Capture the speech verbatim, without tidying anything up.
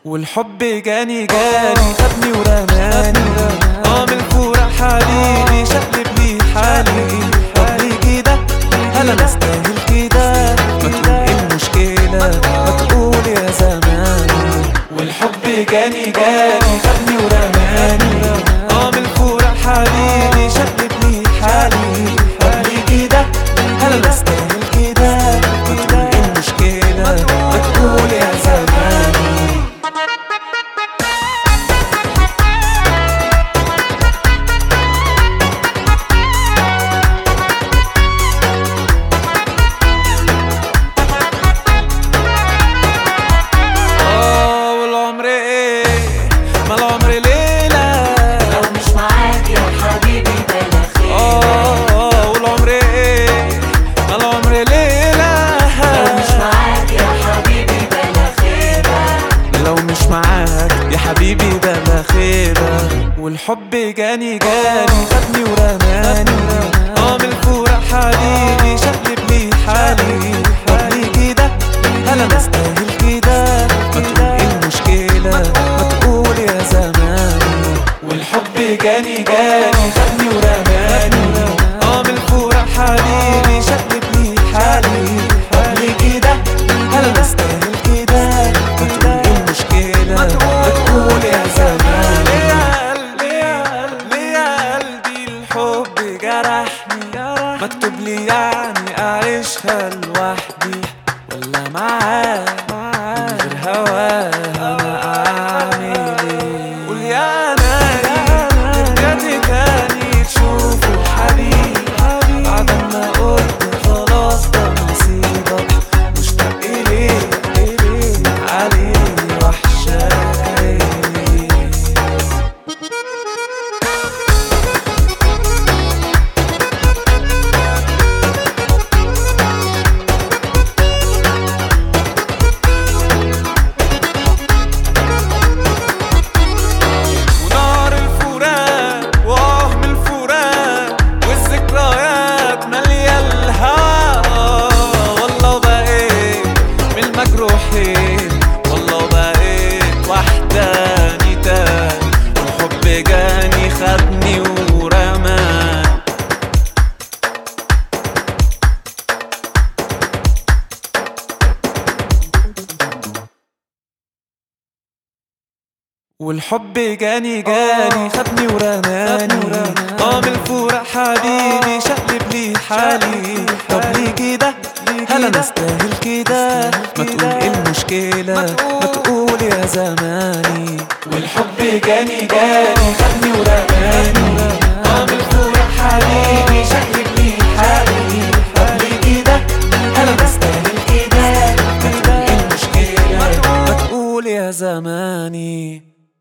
والحب جاني جاني خدني ورماني. اه من الفراق حبيبي شقلب لي حالي. طب ليه كده؟ هل انا استاهل كده؟ ما تقول ايه المشكلة؟ ما تقول يا زماني. والحب جاني جاني خدني ورماني. اه من الفراق حبيبي شقلب لي حالي. طب ليه كده؟ هل انا استاهل كده؟ ما تقول ايه المشكلة؟ ما تقول يا زماني. حبيبي بلا خيبة. والحب جاني جاني خدني ورماني. اه من الفراق حبيبي شقلب لي حالي. طب ليه كده؟ هل انا استاهل كده؟ ما تقول ايه المشكلة؟ ما تقول يا زماني. والحب جاني جاني خدني ورماني. اه من الفراق حبيبي شقلب لي حالي. طب ليه كده؟ هل انا استاهل كده؟ ما تقول ايه المشكلة؟ ما تقول يا زمان. يا قلبي يا قلبي يا قلبي الحب جرحني. مكتوب لي يعني أعيشها لوحدي ولا معاه؟ من غير هواه أنا أعمل إيه؟ قول يا ناري رجعت تاني تشوفه حبيبي بعد ما قلت خلاص ده نصيبك. مشتاق إليك عليه وحشاك عيني. ونار الفراق وهم الفراق والذكريات مالية الهوا. والله بقيت من المجروحين، والله بقيت وحداني تاني. والحب جاني خدني ورماني. والحب جاني جاني خدني ورماني. اه من الفراق حبيبي شقلب لي حالي. طب ليه كده؟ هل انا استاهل كده؟ ما تقول ايه المشكلة؟ ما تقول يا زماني. والحب جاني جاني خدني ورماني. اه من الفراق حبيبي شقلب لي حالي. طب ليه كده؟ هل انا استاهل كده؟ ما تقول ايه المشكلة؟ ما تقول يا زماني.